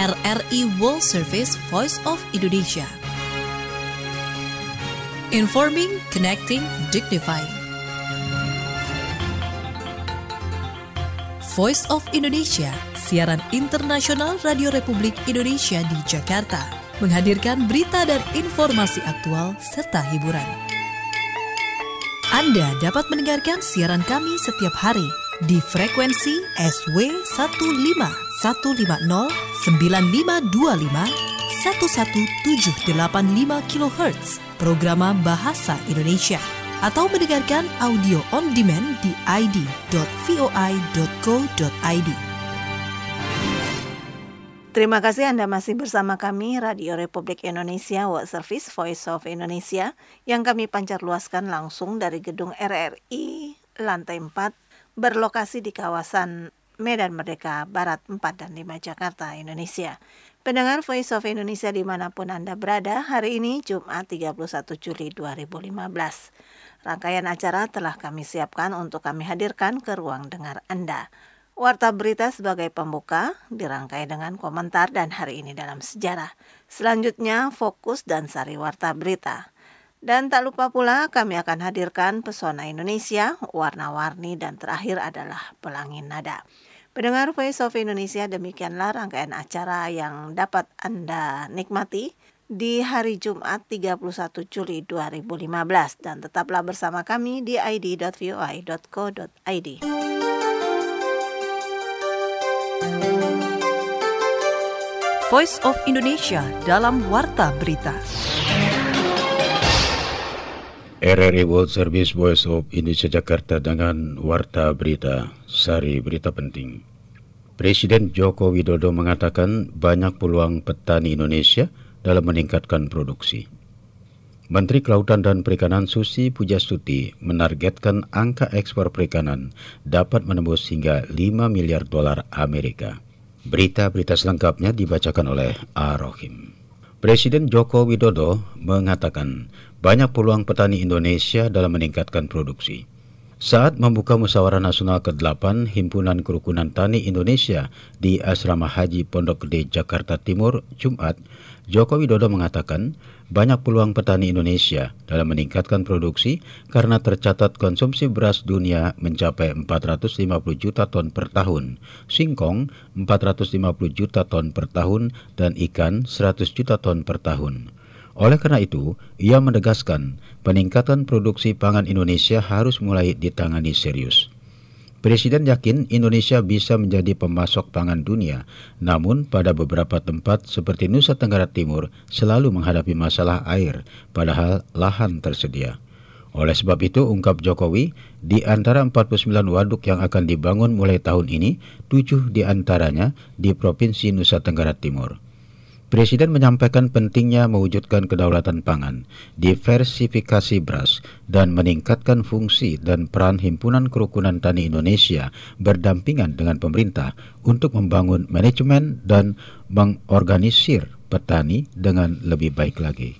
RRI World Service Voice of Indonesia. Informing, connecting, dignifying. Voice of Indonesia, siaran internasional Radio Republik Indonesia di Jakarta, menghadirkan berita dan informasi aktual serta hiburan. Anda dapat mendengarkan siaran kami setiap hari di frekuensi SW 15150 9525 11785 kHz programa Bahasa Indonesia, atau mendengarkan audio on demand di id.voi.co.id. Terima kasih Anda masih bersama kami, Radio Republik Indonesia World Service Voice of Indonesia, yang kami pancar luaskan langsung dari gedung RRI lantai 4, berlokasi di kawasan Medan Merdeka Barat 4 dan 5 Jakarta, Indonesia. Pendengar Voice of Indonesia dimanapun Anda berada, hari ini Jumat 31 Juli 2015. Rangkaian acara telah kami siapkan untuk kami hadirkan ke ruang dengar Anda. Warta berita sebagai pembuka dirangkai dengan komentar dan hari ini dalam sejarah. Selanjutnya fokus dan sari warta berita. Dan tak lupa pula kami akan hadirkan pesona Indonesia, warna-warni, dan terakhir adalah pelangi nada. Pendengar Voice of Indonesia, demikianlah rangkaian acara yang dapat Anda nikmati di hari Jumat 31 Juli 2015. Dan tetaplah bersama kami di id.voi.co.id. Voice of Indonesia dalam Warta Berita. RRI World Service Voice of Indonesia Jakarta dengan Warta Berita, sari berita penting. Presiden Joko Widodo mengatakan banyak peluang petani Indonesia dalam meningkatkan produksi. Menteri Kelautan dan Perikanan Susi Pujastuti menargetkan angka ekspor perikanan dapat menembus hingga 5 miliar dolar Amerika. Berita-berita selengkapnya dibacakan oleh A.Rohim. Presiden Joko Widodo mengatakan banyak peluang petani Indonesia dalam meningkatkan produksi. Saat membuka Musyawarah Nasional ke-8 Himpunan Kerukunan Tani Indonesia di Asrama Haji Pondok Gede, Jakarta Timur, Jumat, Joko Widodo mengatakan banyak peluang petani Indonesia dalam meningkatkan produksi karena tercatat konsumsi beras dunia mencapai 450 juta ton per tahun, singkong 450 juta ton per tahun, dan ikan 100 juta ton per tahun. Oleh karena itu, ia menegaskan peningkatan produksi pangan Indonesia harus mulai ditangani serius. Presiden yakin Indonesia bisa menjadi pemasok pangan dunia, namun pada beberapa tempat seperti Nusa Tenggara Timur selalu menghadapi masalah air, padahal lahan tersedia. Oleh sebab itu, ungkap Jokowi, di antara 49 waduk yang akan dibangun mulai tahun ini, 7 di antaranya di Provinsi Nusa Tenggara Timur. Presiden menyampaikan pentingnya mewujudkan kedaulatan pangan, diversifikasi beras, dan meningkatkan fungsi dan peran Himpunan Kerukunan Tani Indonesia berdampingan dengan pemerintah untuk membangun manajemen dan mengorganisir petani dengan lebih baik lagi.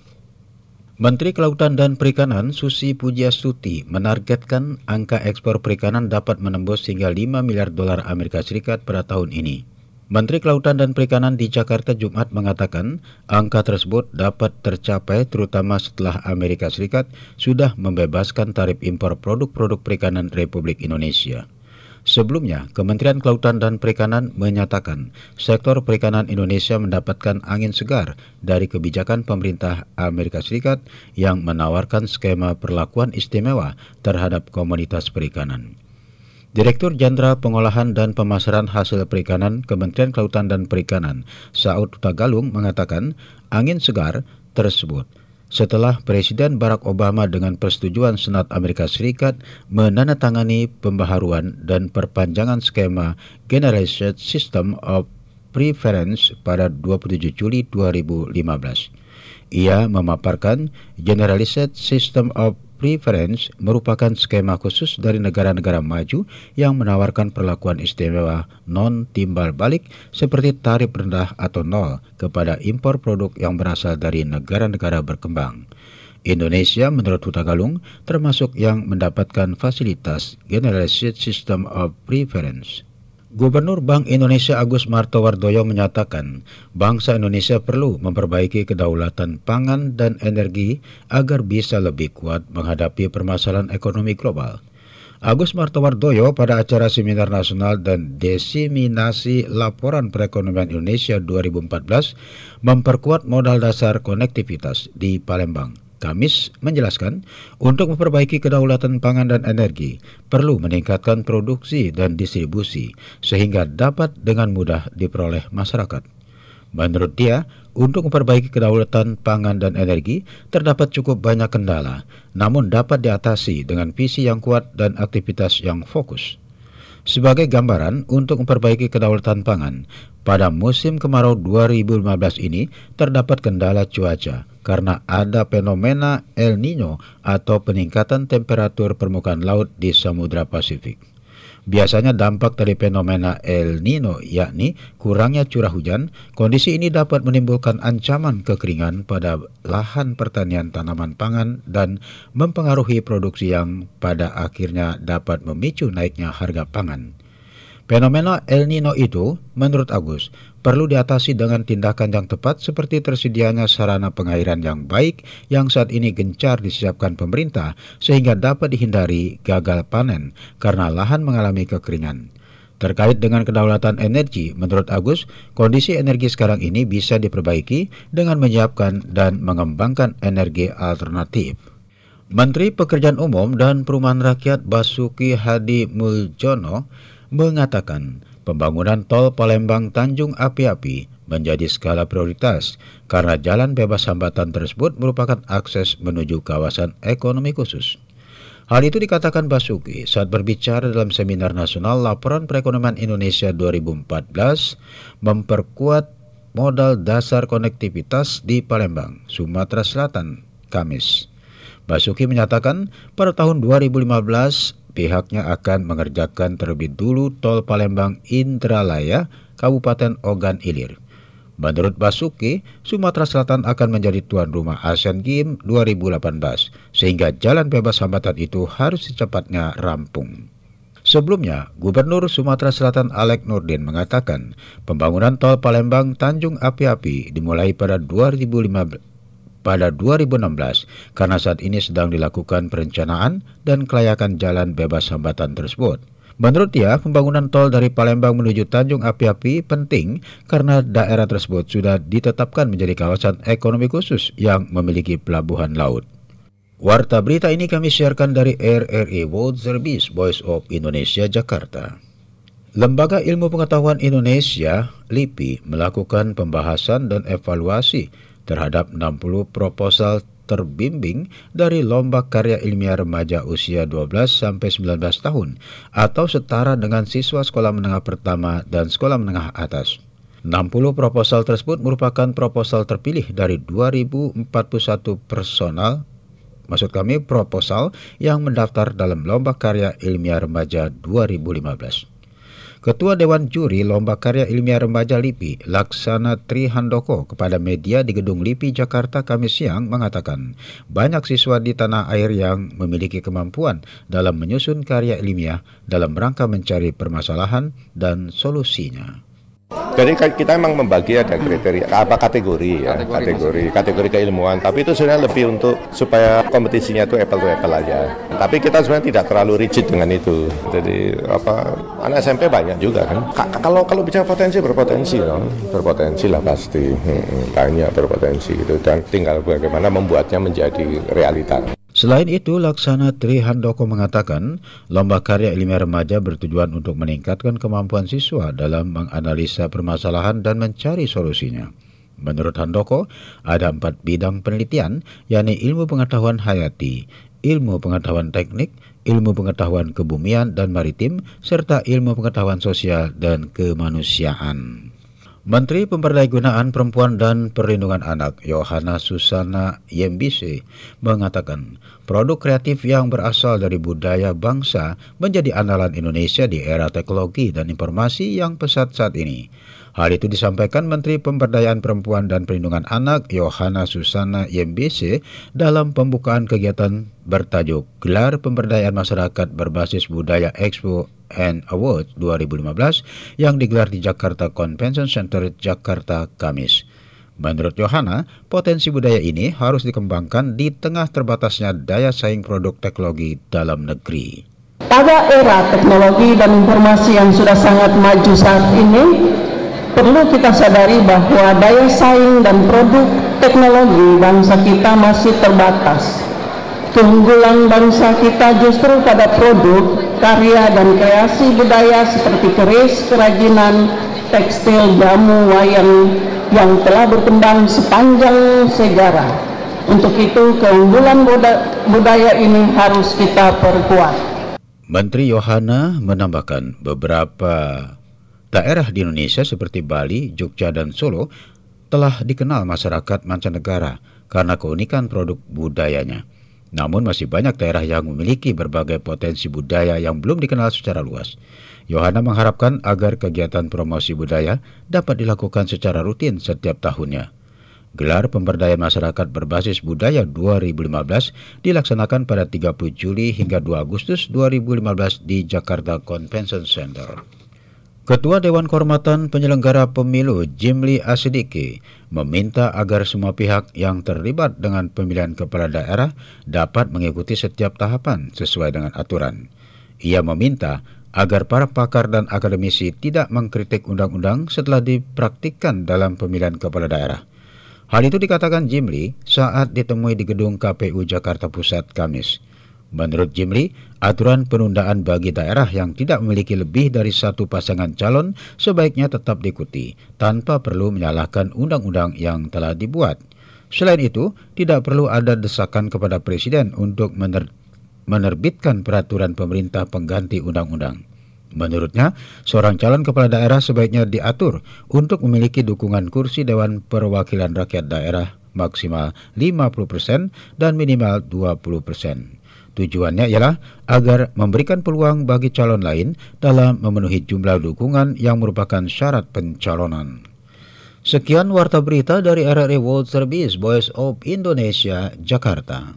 Menteri Kelautan dan Perikanan Susi Pujastuti menargetkan angka ekspor perikanan dapat menembus hingga 5 miliar dolar Amerika Serikat pada tahun ini. Menteri Kelautan dan Perikanan di Jakarta Jumat mengatakan angka tersebut dapat tercapai terutama setelah Amerika Serikat sudah membebaskan tarif impor produk-produk perikanan Republik Indonesia. Sebelumnya, Kementerian Kelautan dan Perikanan menyatakan sektor perikanan Indonesia mendapatkan angin segar dari kebijakan pemerintah Amerika Serikat yang menawarkan skema perlakuan istimewa terhadap komoditas perikanan. Direktur Jenderal Pengolahan dan Pemasaran Hasil Perikanan Kementerian Kelautan dan Perikanan, Saud Tagalung, mengatakan angin segar tersebut setelah Presiden Barack Obama dengan persetujuan Senat Amerika Serikat menandatangani pembaharuan dan perpanjangan skema Generalized System of Preference pada 27 Juli 2015. Ia memaparkan Generalized System of Preference merupakan skema khusus dari negara-negara maju yang menawarkan perlakuan istimewa non-timbal balik seperti tarif rendah atau nol kepada impor produk yang berasal dari negara-negara berkembang. Indonesia menurut Hutagalung termasuk yang mendapatkan fasilitas Generalized System of Preference. Gubernur Bank Indonesia Agus Martowardoyo menyatakan bangsa Indonesia perlu memperbaiki kedaulatan pangan dan energi agar bisa lebih kuat menghadapi permasalahan ekonomi global. Agus Martowardoyo pada acara Seminar Nasional dan Diseminasi Laporan Perekonomian Indonesia 2014 memperkuat modal dasar konektivitas di Palembang, Kamis menjelaskan, untuk memperbaiki kedaulatan pangan dan energi, perlu meningkatkan produksi dan distribusi sehingga dapat dengan mudah diperoleh masyarakat. Menurut dia, untuk memperbaiki kedaulatan pangan dan energi, terdapat cukup banyak kendala, namun dapat diatasi dengan visi yang kuat dan aktivitas yang fokus. Sebagai gambaran, untuk memperbaiki kedaulatan pangan, pada musim kemarau 2015 ini terdapat kendala cuaca karena ada fenomena El Niño atau peningkatan temperatur permukaan laut di Samudra Pasifik. Biasanya dampak dari fenomena El Niño yakni kurangnya curah hujan. Kondisi ini dapat menimbulkan ancaman kekeringan pada lahan pertanian tanaman pangan dan mempengaruhi produksi yang pada akhirnya dapat memicu naiknya harga pangan. Fenomena El Niño itu, menurut Agus, perlu diatasi dengan tindakan yang tepat seperti tersedianya sarana pengairan yang baik yang saat ini gencar disiapkan pemerintah sehingga dapat dihindari gagal panen karena lahan mengalami kekeringan. Terkait dengan kedaulatan energi, menurut Agus, kondisi energi sekarang ini bisa diperbaiki dengan menyiapkan dan mengembangkan energi alternatif. Menteri Pekerjaan Umum dan Perumahan Rakyat Basuki Hadi Muljono mengatakan pembangunan tol Palembang Tanjung Api-Api menjadi skala prioritas karena jalan bebas hambatan tersebut merupakan akses menuju kawasan ekonomi khusus. Hal itu dikatakan Basuki saat berbicara dalam Seminar Nasional Laporan Perekonomian Indonesia 2014 memperkuat modal dasar konektivitas di Palembang, Sumatera Selatan, Kamis. Basuki menyatakan pada tahun 2015 pihaknya akan mengerjakan terlebih dulu tol Palembang Indralaya, Kabupaten Ogan Ilir. Menurut Basuki, Sumatera Selatan akan menjadi tuan rumah Asian Games 2018, sehingga jalan bebas hambatan itu harus secepatnya rampung. Sebelumnya, Gubernur Sumatera Selatan Alek Nurdin mengatakan pembangunan tol Palembang Tanjung Api-Api dimulai pada 2016 karena saat ini sedang dilakukan perencanaan dan kelayakan jalan bebas hambatan tersebut. Menurut dia, pembangunan tol dari Palembang menuju Tanjung Api-Api penting karena daerah tersebut sudah ditetapkan menjadi kawasan ekonomi khusus yang memiliki pelabuhan laut. Warta berita ini kami siarkan dari RRI World Service Voice of Indonesia, Jakarta. Lembaga Ilmu Pengetahuan Indonesia, LIPI, melakukan pembahasan dan evaluasi terhadap 60 proposal terbimbing dari lomba karya ilmiah remaja usia 12-19 tahun atau setara dengan siswa sekolah menengah pertama dan sekolah menengah atas. 60 proposal tersebut merupakan proposal terpilih dari 2041 proposal yang mendaftar dalam lomba karya ilmiah remaja 2015. Ketua Dewan Juri Lomba Karya Ilmiah Remaja LIPI, Laksana Trihandoko, kepada media di Gedung LIPI Jakarta Kamis siang mengatakan banyak siswa di tanah air yang memiliki kemampuan dalam menyusun karya ilmiah dalam rangka mencari permasalahan dan solusinya. Jadi kita memang membagi ada kriteria kategori keilmuan, tapi itu sebenarnya lebih untuk supaya kompetisinya itu apple to apple aja. Tapi kita sebenarnya tidak terlalu rigid dengan itu. Jadi anak SMP banyak juga kan. Kalau bicara potensi berpotensi lah pasti. Banyak berpotensi gitu, dan tinggal bagaimana membuatnya menjadi realita. Selain itu, Laksana Trihandoko mengatakan lomba karya ilmiah remaja bertujuan untuk meningkatkan kemampuan siswa dalam menganalisa permasalahan dan mencari solusinya. Menurut Handoko, ada 4 bidang penelitian, yakni ilmu pengetahuan hayati, ilmu pengetahuan teknik, ilmu pengetahuan kebumian dan maritim, serta ilmu pengetahuan sosial dan kemanusiaan. Menteri Pemberdayaan Perempuan dan Perlindungan Anak, Yohana Susana Yembise, mengatakan produk kreatif yang berasal dari budaya bangsa menjadi andalan Indonesia di era teknologi dan informasi yang pesat saat ini. Hal itu disampaikan Menteri Pemberdayaan Perempuan dan Perlindungan Anak Yohana Susana YMBC dalam pembukaan kegiatan bertajuk Gelar Pemberdayaan Masyarakat Berbasis Budaya Expo and Awards 2015 yang digelar di Jakarta Convention Center, Jakarta, Kamis. Menurut Yohana, potensi budaya ini harus dikembangkan di tengah terbatasnya daya saing produk teknologi dalam negeri. Pada era teknologi dan informasi yang sudah sangat maju saat ini, perlu kita sadari bahwa daya saing dan produk teknologi bangsa kita masih terbatas. Keunggulan bangsa kita justru pada produk, karya dan kreasi budaya seperti keris, kerajinan, tekstil, jamu, wayang yang telah berkembang sepanjang sejarah. Untuk itu, keunggulan budaya ini harus kita perkuat. Menteri Yohana menambahkan beberapa daerah di Indonesia seperti Bali, Jogja, dan Solo telah dikenal masyarakat mancanegara karena keunikan produk budayanya. Namun masih banyak daerah yang memiliki berbagai potensi budaya yang belum dikenal secara luas. Yohana mengharapkan agar kegiatan promosi budaya dapat dilakukan secara rutin setiap tahunnya. Gelar Pemberdayaan Masyarakat Berbasis Budaya 2015 dilaksanakan pada 30 Juli hingga 2 Agustus 2015 di Jakarta Convention Center. Ketua Dewan Kehormatan Penyelenggara Pemilu Jimli Asidiki meminta agar semua pihak yang terlibat dengan pemilihan kepala daerah dapat mengikuti setiap tahapan sesuai dengan aturan. Ia meminta agar para pakar dan akademisi tidak mengkritik undang-undang setelah dipraktikkan dalam pemilihan kepala daerah. Hal itu dikatakan Jimli saat ditemui di gedung KPU Jakarta Pusat Kamis. Menurut Jimli, aturan penundaan bagi daerah yang tidak memiliki lebih dari satu pasangan calon sebaiknya tetap diikuti, tanpa perlu menyalahkan undang-undang yang telah dibuat. Selain itu, tidak perlu ada desakan kepada Presiden untuk menerbitkan peraturan pemerintah pengganti undang-undang. Menurutnya, seorang calon kepala daerah sebaiknya diatur untuk memiliki dukungan kursi Dewan Perwakilan Rakyat Daerah maksimal 50% dan minimal 20%. Tujuannya ialah agar memberikan peluang bagi calon lain dalam memenuhi jumlah dukungan yang merupakan syarat pencalonan. Sekian warta berita dari RRI World Service Voice of Indonesia, Jakarta.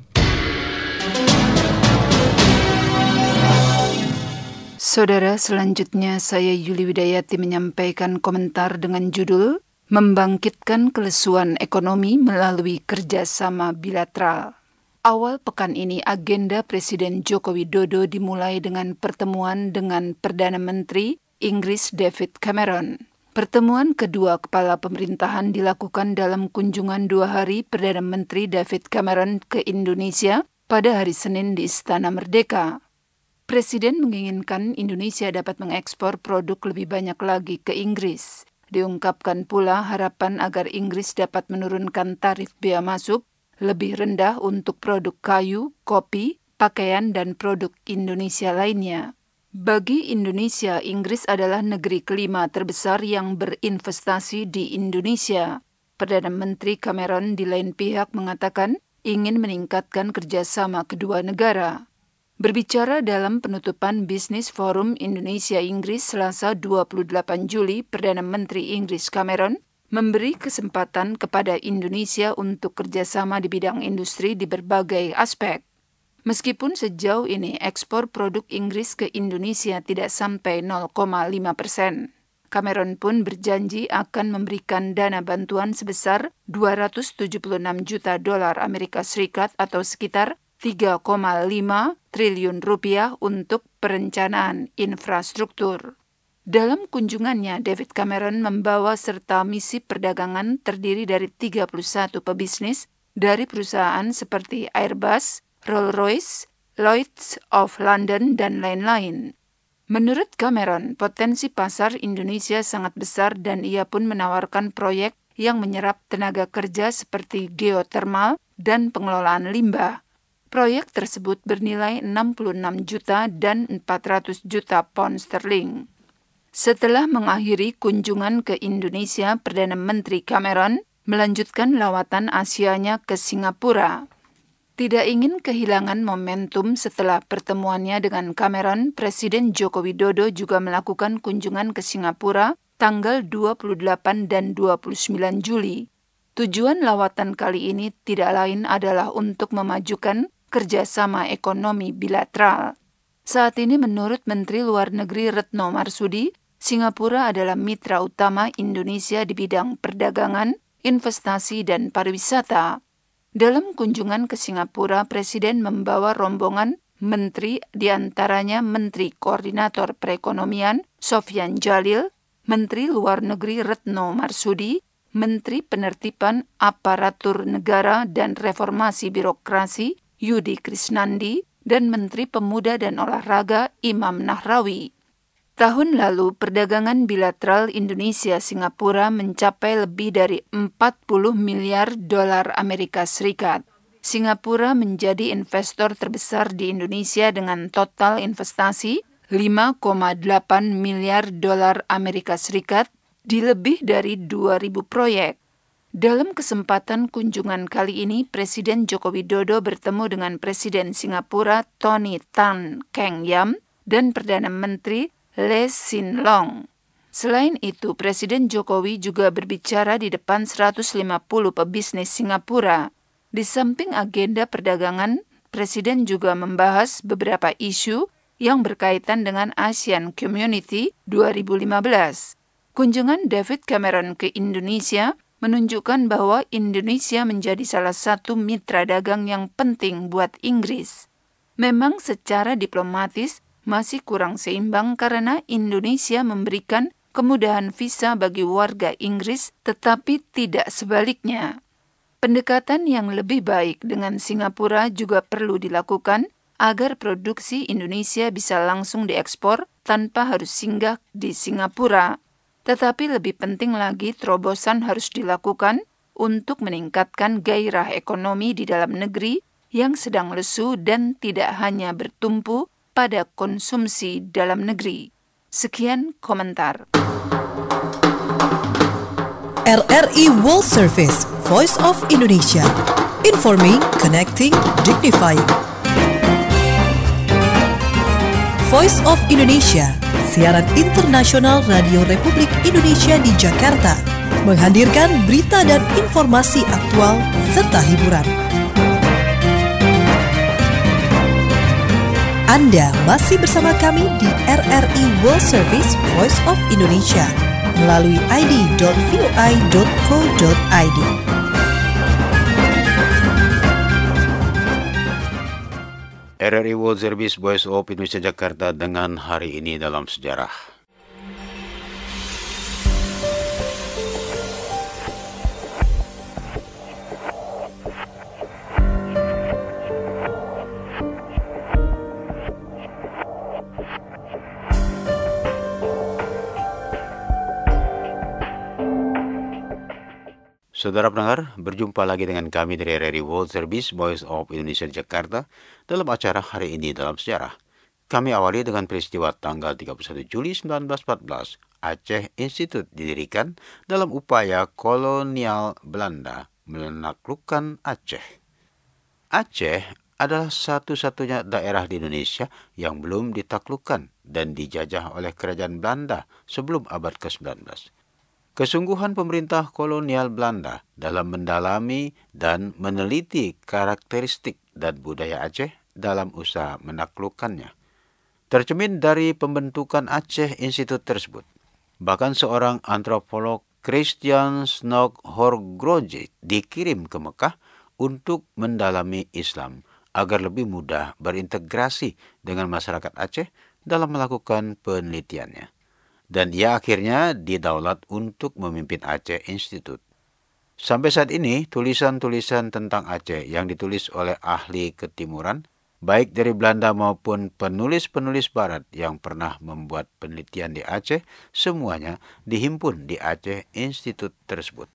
Saudara, selanjutnya saya Yuli Widayati menyampaikan komentar dengan judul Membangkitkan Kelesuan Ekonomi Melalui Kerjasama Bilateral. Awal pekan ini agenda Presiden Joko Widodo dimulai dengan pertemuan dengan Perdana Menteri Inggris David Cameron. Pertemuan kedua kepala pemerintahan dilakukan dalam kunjungan 2 hari Perdana Menteri David Cameron ke Indonesia pada hari Senin di Istana Merdeka. Presiden menginginkan Indonesia dapat mengekspor produk lebih banyak lagi ke Inggris. Diungkapkan pula harapan agar Inggris dapat menurunkan tarif bea masuk lebih rendah untuk produk kayu, kopi, pakaian, dan produk Indonesia lainnya. Bagi Indonesia, Inggris adalah negeri kelima terbesar yang berinvestasi di Indonesia. Perdana Menteri Cameron di lain pihak mengatakan ingin meningkatkan kerjasama kedua negara. Berbicara dalam penutupan Bisnis Forum Indonesia-Inggris Selasa 28 Juli, Perdana Menteri Inggris Cameron memberi kesempatan kepada Indonesia untuk kerjasama di bidang industri di berbagai aspek. Meskipun sejauh ini ekspor produk Inggris ke Indonesia tidak sampai 0,5%. Cameron pun berjanji akan memberikan dana bantuan sebesar 276 juta dolar Amerika Serikat atau sekitar 3,5 triliun rupiah untuk perencanaan infrastruktur. Dalam kunjungannya, David Cameron membawa serta misi perdagangan terdiri dari 31 pebisnis dari perusahaan seperti Airbus, Rolls-Royce, Lloyd's of London, dan lain-lain. Menurut Cameron, potensi pasar Indonesia sangat besar dan ia pun menawarkan proyek yang menyerap tenaga kerja seperti geotermal dan pengelolaan limbah. Proyek tersebut bernilai 66 juta dan 400 juta pound sterling. Setelah mengakhiri kunjungan ke Indonesia, Perdana Menteri Cameron melanjutkan lawatan Asianya ke Singapura. Tidak ingin kehilangan momentum setelah pertemuannya dengan Cameron, Presiden Joko Widodo juga melakukan kunjungan ke Singapura tanggal 28 dan 29 Juli. Tujuan lawatan kali ini tidak lain adalah untuk memajukan kerjasama ekonomi bilateral. Saat ini menurut Menteri Luar Negeri Retno Marsudi, Singapura adalah mitra utama Indonesia di bidang perdagangan, investasi, dan pariwisata. Dalam kunjungan ke Singapura, Presiden membawa rombongan menteri, diantaranya Menteri Koordinator Perekonomian Sofyan Jalil, Menteri Luar Negeri Retno Marsudi, Menteri Penertiban Aparatur Negara dan Reformasi Birokrasi Yudi Krisnandi, dan Menteri Pemuda dan Olahraga Imam Nahrawi. Tahun lalu, perdagangan bilateral Indonesia-Singapura mencapai lebih dari 40 miliar dolar Amerika Serikat. Singapura menjadi investor terbesar di Indonesia dengan total investasi 5,8 miliar dolar Amerika Serikat di lebih dari 2.000 proyek. Dalam kesempatan kunjungan kali ini, Presiden Joko Widodo bertemu dengan Presiden Singapura Tony Tan Keng Yam dan Perdana Menteri Lee Hsien Loong. Selain itu, Presiden Jokowi juga berbicara di depan 150 pebisnis Singapura. Di samping agenda perdagangan, Presiden juga membahas beberapa isu yang berkaitan dengan ASEAN Community 2015. Kunjungan David Cameron ke Indonesia menunjukkan bahwa Indonesia menjadi salah satu mitra dagang yang penting buat Inggris. Memang secara diplomatis masih kurang seimbang karena Indonesia memberikan kemudahan visa bagi warga Inggris, tetapi tidak sebaliknya. Pendekatan yang lebih baik dengan Singapura juga perlu dilakukan agar produksi Indonesia bisa langsung diekspor tanpa harus singgah di Singapura. Tetapi lebih penting lagi, terobosan harus dilakukan untuk meningkatkan gairah ekonomi di dalam negeri yang sedang lesu dan tidak hanya bertumpu pada konsumsi dalam negeri. Sekian komentar. RRI World Service, Voice of Indonesia. Informing, connecting, dignifying. Voice of Indonesia, siaran internasional Radio Republik Indonesia di Jakarta, menghadirkan berita dan informasi aktual serta hiburan. Anda masih bersama kami di RRI World Service Voice of Indonesia melalui id.voi.co.id. RRI World Service Voice of Indonesia Jakarta dengan hari ini dalam sejarah. Saudara pendengar, berjumpa lagi dengan kami dari RRI World Service Voice of Indonesia Jakarta dalam acara hari ini dalam sejarah. Kami awali dengan peristiwa tanggal 31 Juli 1914. Aceh Institute didirikan dalam upaya kolonial Belanda menaklukkan Aceh. Aceh adalah satu-satunya daerah di Indonesia yang belum ditaklukkan dan dijajah oleh kerajaan Belanda sebelum abad ke-19. Kesungguhan pemerintah kolonial Belanda dalam mendalami dan meneliti karakteristik dan budaya Aceh dalam usaha menaklukkannya tercermin dari pembentukan Aceh Institute tersebut. Bahkan seorang antropolog, Christian Snoghorgroje, dikirim ke Mekah untuk mendalami Islam agar lebih mudah berintegrasi dengan masyarakat Aceh dalam melakukan penelitiannya. Dan ia akhirnya didaulat untuk memimpin Aceh Institute. Sampai saat ini, tulisan-tulisan tentang Aceh yang ditulis oleh ahli ketimuran, baik dari Belanda maupun penulis-penulis barat yang pernah membuat penelitian di Aceh, semuanya dihimpun di Aceh Institute tersebut.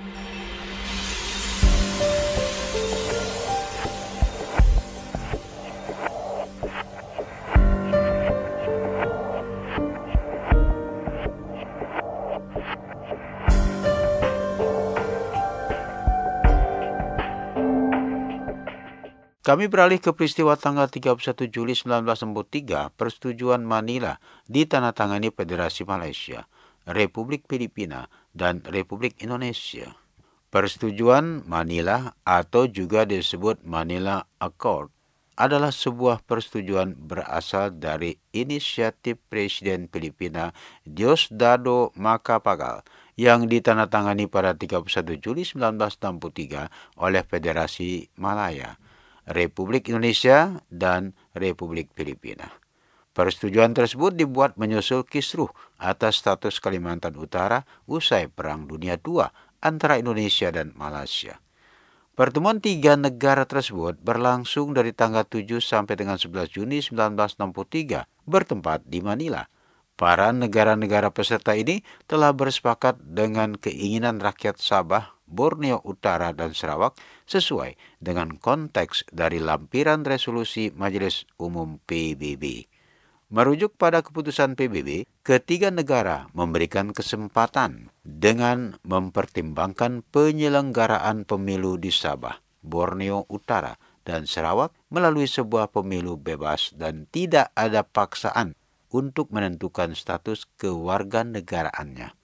Kami beralih ke peristiwa tanggal 31 Juli 1963, persetujuan Manila ditandatangani Federasi Malaysia. Republik Filipina, dan Republik Indonesia. Persetujuan Manila atau juga disebut Manila Accord adalah sebuah persetujuan berasal dari inisiatif Presiden Filipina Diosdado Macapagal yang ditandatangani pada 31 Juli 1963 oleh Federasi Malaya, Republik Indonesia, dan Republik Filipina. Persetujuan tersebut dibuat menyusul kisruh atas status Kalimantan Utara usai Perang Dunia II antara Indonesia dan Malaysia. Pertemuan tiga negara tersebut berlangsung dari tanggal 7 sampai dengan 11 Juni 1963 bertempat di Manila. Para negara-negara peserta ini telah bersepakat dengan keinginan rakyat Sabah, Borneo Utara, dan Sarawak sesuai dengan konteks dari lampiran resolusi Majelis Umum PBB. Merujuk pada keputusan PBB, ketiga negara memberikan kesempatan dengan mempertimbangkan penyelenggaraan pemilu di Sabah, Borneo Utara, dan Sarawak melalui sebuah pemilu bebas dan tidak ada paksaan untuk menentukan status kewarganegaraannya.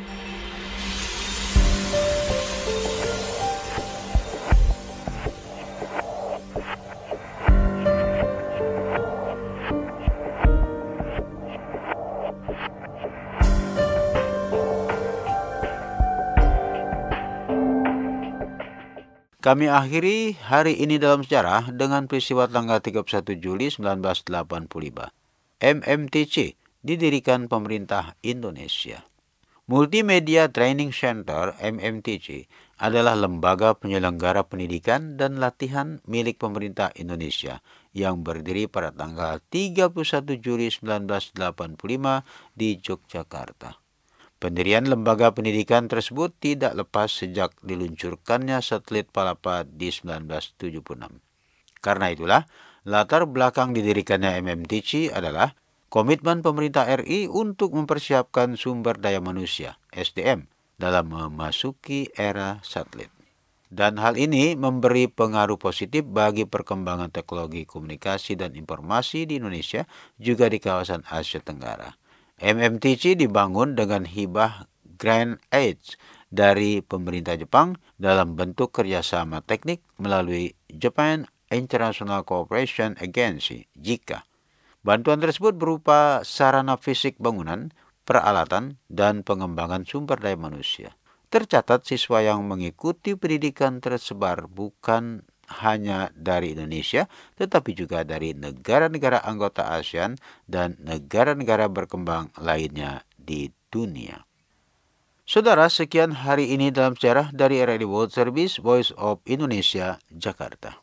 Kami akhiri hari ini dalam sejarah dengan peristiwa tanggal 31 Juli 1985. MMTC didirikan pemerintah Indonesia. Multimedia Training Center (MMTC) adalah lembaga penyelenggara pendidikan dan latihan milik pemerintah Indonesia yang berdiri pada tanggal 31 Juli 1985 di Yogyakarta. Pendirian lembaga pendidikan tersebut tidak lepas sejak diluncurkannya satelit Palapa di 1976. Karena itulah, latar belakang didirikannya MMTC adalah komitmen pemerintah RI untuk mempersiapkan sumber daya manusia, SDM, dalam memasuki era satelit. Dan hal ini memberi pengaruh positif bagi perkembangan teknologi komunikasi dan informasi di Indonesia, juga di kawasan Asia Tenggara. MMTC dibangun dengan hibah Grant Aid dari pemerintah Jepang dalam bentuk kerjasama teknik melalui Japan International Cooperation Agency, JICA. Bantuan tersebut berupa sarana fisik bangunan, peralatan, dan pengembangan sumber daya manusia. Tercatat siswa yang mengikuti pendidikan tersebar bukan hanya dari Indonesia, tetapi juga dari negara-negara anggota ASEAN dan negara-negara berkembang lainnya di dunia. Saudara, sekian hari ini dalam sejarah dari RRI World Service, Voice of Indonesia, Jakarta.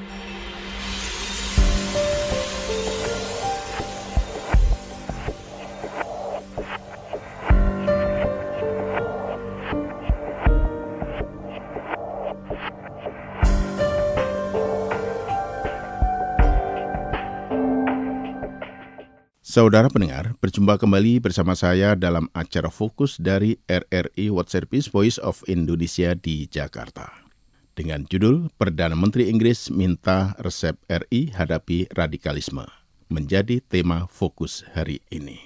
Saudara pendengar, berjumpa kembali bersama saya dalam acara fokus dari RRI World Service Voice of Indonesia di Jakarta. Dengan judul Perdana Menteri Inggris minta resep RI hadapi radikalisme, menjadi tema fokus hari ini.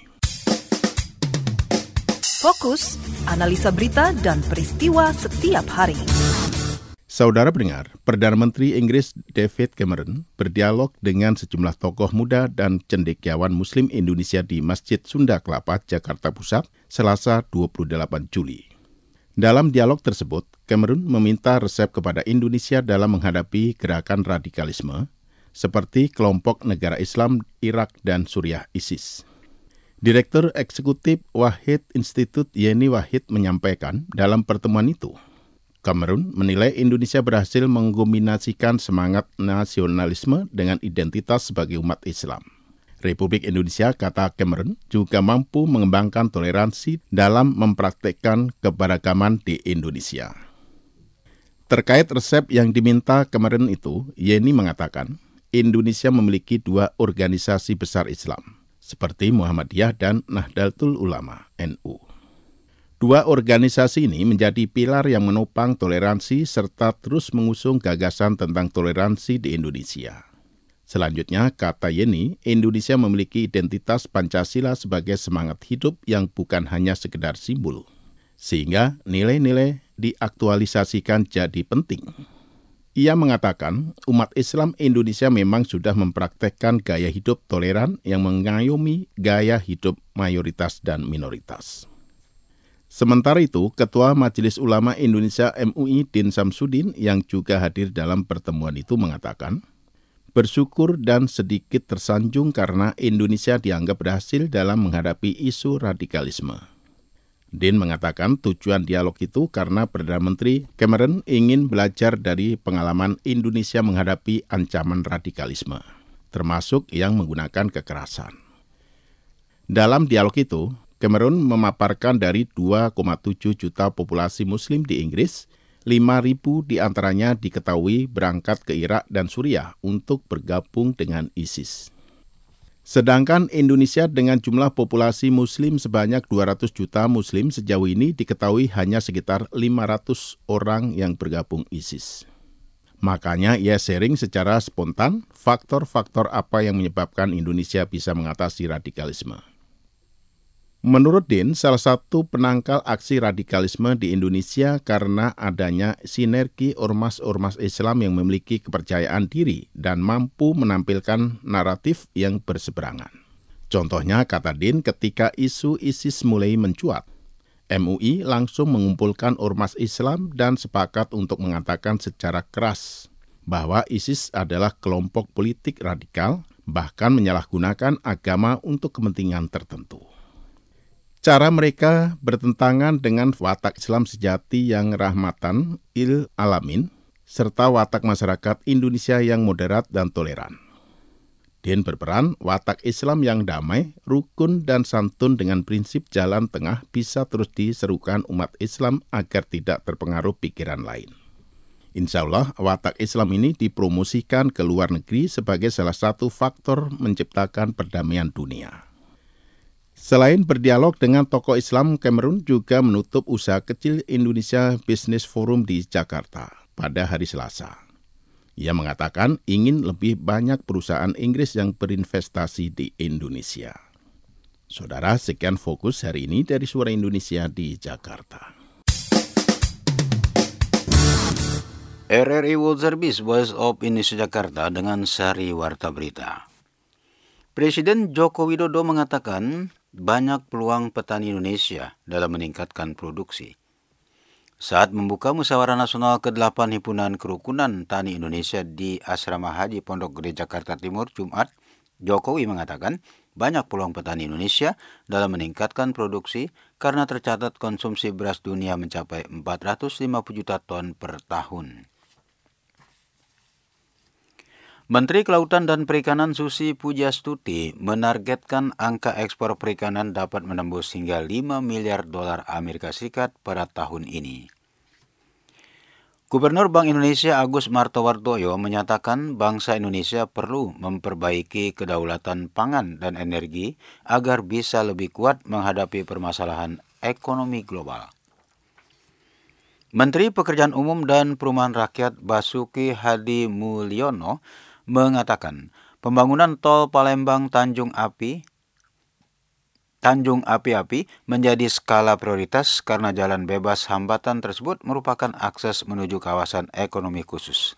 Fokus, analisa berita dan peristiwa setiap hari. Saudara pendengar, Perdana Menteri Inggris David Cameron berdialog dengan sejumlah tokoh muda dan cendekiawan Muslim Indonesia di Masjid Sunda Kelapa, Jakarta Pusat, Selasa 28 Juli. Dalam dialog tersebut, Cameron meminta resep kepada Indonesia dalam menghadapi gerakan radikalisme, seperti kelompok negara Islam Irak dan Suriah ISIS. Direktur Eksekutif Wahid Institute Yeni Wahid menyampaikan dalam pertemuan itu, Cameron menilai Indonesia berhasil mengkombinasikan semangat nasionalisme dengan identitas sebagai umat Islam. Republik Indonesia, kata Cameron, juga mampu mengembangkan toleransi dalam mempraktekkan keberagaman di Indonesia. Terkait resep yang diminta Cameron itu, Yeni mengatakan, Indonesia memiliki dua organisasi besar Islam, seperti Muhammadiyah dan Nahdlatul Ulama, NU. Dua organisasi ini menjadi pilar yang menopang toleransi serta terus mengusung gagasan tentang toleransi di Indonesia. Selanjutnya, kata Yeni, Indonesia memiliki identitas Pancasila sebagai semangat hidup yang bukan hanya sekedar simbol. Sehingga nilai-nilai diaktualisasikan jadi penting. Ia mengatakan, umat Islam Indonesia memang sudah mempraktekkan gaya hidup toleran yang mengayomi gaya hidup mayoritas dan minoritas. Sementara itu, Ketua Majelis Ulama Indonesia MUI Din Samsudin yang juga hadir dalam pertemuan itu mengatakan, bersyukur dan sedikit tersanjung karena Indonesia dianggap berhasil dalam menghadapi isu radikalisme. Din mengatakan tujuan dialog itu karena Perdana Menteri Cameron ingin belajar dari pengalaman Indonesia menghadapi ancaman radikalisme, termasuk yang menggunakan kekerasan. Dalam dialog itu, Cameron memaparkan dari 2,7 juta populasi Muslim di Inggris, 5.000 diantaranya diketahui berangkat ke Irak dan Suriah untuk bergabung dengan ISIS. Sedangkan Indonesia dengan jumlah populasi Muslim sebanyak 200 juta Muslim sejauh ini diketahui hanya sekitar 500 orang yang bergabung ISIS. Makanya ia sharing secara spontan faktor-faktor apa yang menyebabkan Indonesia bisa mengatasi radikalisme. Menurut Din, salah satu penangkal aksi radikalisme di Indonesia karena adanya sinergi ormas-ormas Islam yang memiliki kepercayaan diri dan mampu menampilkan naratif yang berseberangan. Contohnya, kata Din, ketika isu ISIS mulai mencuat, MUI langsung mengumpulkan ormas Islam dan sepakat untuk mengatakan secara keras bahwa ISIS adalah kelompok politik radikal, bahkan menyalahgunakan agama untuk kepentingan tertentu. Cara mereka bertentangan dengan watak Islam sejati yang rahmatan lil alamin, serta watak masyarakat Indonesia yang moderat dan toleran. Din berperan watak Islam yang damai, rukun dan santun dengan prinsip jalan tengah bisa terus diserukan umat Islam agar tidak terpengaruh pikiran lain. Insya Allah, watak Islam ini dipromosikan ke luar negeri sebagai salah satu faktor menciptakan perdamaian dunia. Selain berdialog dengan tokoh Islam, Cameron juga menutup usaha kecil Indonesia Business Forum di Jakarta pada hari Selasa. Ia mengatakan ingin lebih banyak perusahaan Inggris yang berinvestasi di Indonesia. Saudara, sekian fokus hari ini dari Suara Indonesia di Jakarta. RRI World Service Voice of Indonesia Jakarta dengan Sari Warta Berita. Presiden Joko Widodo mengatakan banyak peluang petani Indonesia dalam meningkatkan produksi. Saat membuka Musyawarah Nasional ke-8 Himpunan Kerukunan Tani Indonesia di Asrama Haji Pondok Gede Jakarta Timur Jumat, Jokowi mengatakan banyak peluang petani Indonesia dalam meningkatkan produksi karena tercatat konsumsi beras dunia mencapai 450 juta ton per tahun. Menteri Kelautan dan Perikanan Susi Pujastuti menargetkan angka ekspor perikanan dapat menembus hingga 5 miliar dolar Amerika Serikat pada tahun ini. Gubernur Bank Indonesia Agus Martowardoyo menyatakan bangsa Indonesia perlu memperbaiki kedaulatan pangan dan energi agar bisa lebih kuat menghadapi permasalahan ekonomi global. Menteri Pekerjaan Umum dan Perumahan Rakyat Basuki Hadi Mulyono mengatakan pembangunan tol Palembang Tanjung Api-Api menjadi skala prioritas karena jalan bebas hambatan tersebut merupakan akses menuju kawasan ekonomi khusus.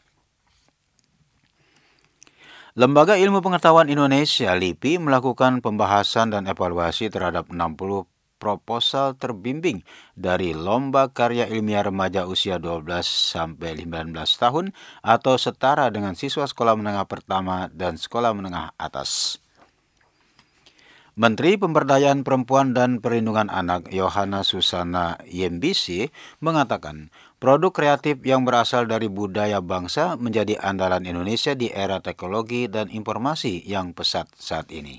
Lembaga Ilmu Pengetahuan Indonesia LIPI melakukan pembahasan dan evaluasi terhadap 60 proposal terbimbing dari Lomba Karya Ilmiah Remaja usia 12-19 tahun atau setara dengan siswa sekolah menengah pertama dan sekolah menengah atas. Menteri Pemberdayaan Perempuan dan Perlindungan Anak Yohana Susana Yembisi mengatakan produk kreatif yang berasal dari budaya bangsa menjadi andalan Indonesia di era teknologi dan informasi yang pesat saat ini.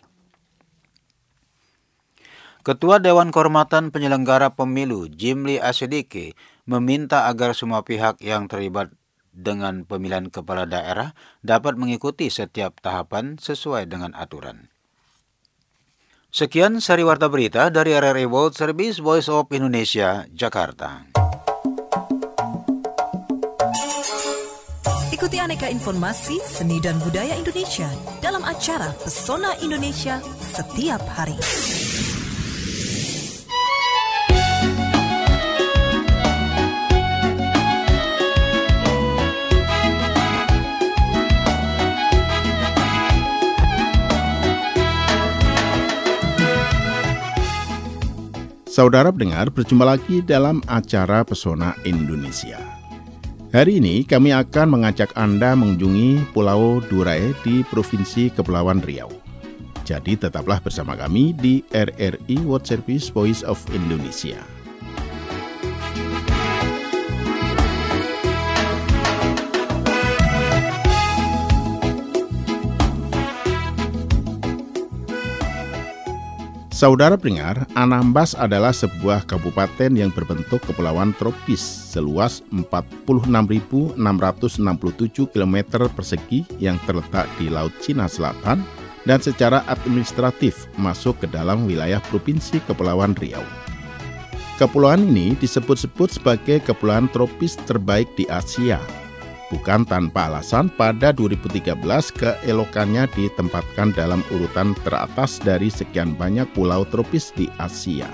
Ketua Dewan Kehormatan Penyelenggara Pemilu Jimli Asyidiki meminta agar semua pihak yang terlibat dengan pemilihan kepala daerah dapat mengikuti setiap tahapan sesuai dengan aturan. Sekian Sari Warta Berita dari RRI World Service Voice of Indonesia, Jakarta. Ikuti aneka informasi seni dan budaya Indonesia dalam acara Pesona Indonesia setiap hari. Saudara pendengar, berjumpa lagi dalam acara Pesona Indonesia. Hari ini kami akan mengajak Anda mengunjungi Pulau Durai di Provinsi Kepulauan Riau. Jadi tetaplah bersama kami di RRI World Service Voice of Indonesia. Saudara pendengar, Anambas adalah sebuah kabupaten yang berbentuk kepulauan tropis seluas 46.667 km persegi yang terletak di Laut Cina Selatan dan secara administratif masuk ke dalam wilayah Provinsi Kepulauan Riau. Kepulauan ini disebut-sebut sebagai kepulauan tropis terbaik di Asia. Bukan tanpa alasan, pada 2013 keelokannya ditempatkan dalam urutan teratas dari sekian banyak pulau tropis di Asia.